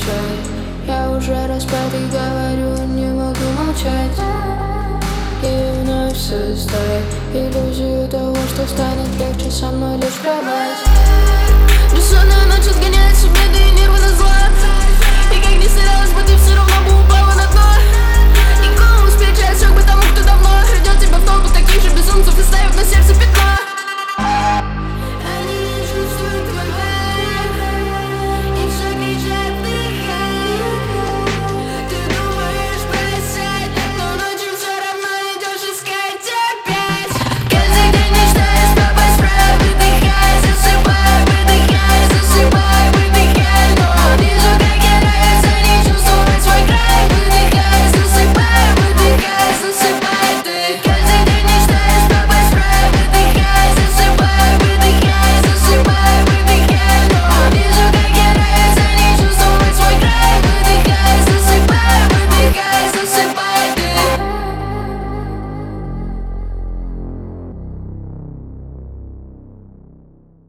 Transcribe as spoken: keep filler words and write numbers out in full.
пустой. Я уже распят и говорю, не могу молчать. И вновь создать иллюзию того, что станет легче со мной лишь кровать. Бессонная ночь отгоняет себе, да и нервы на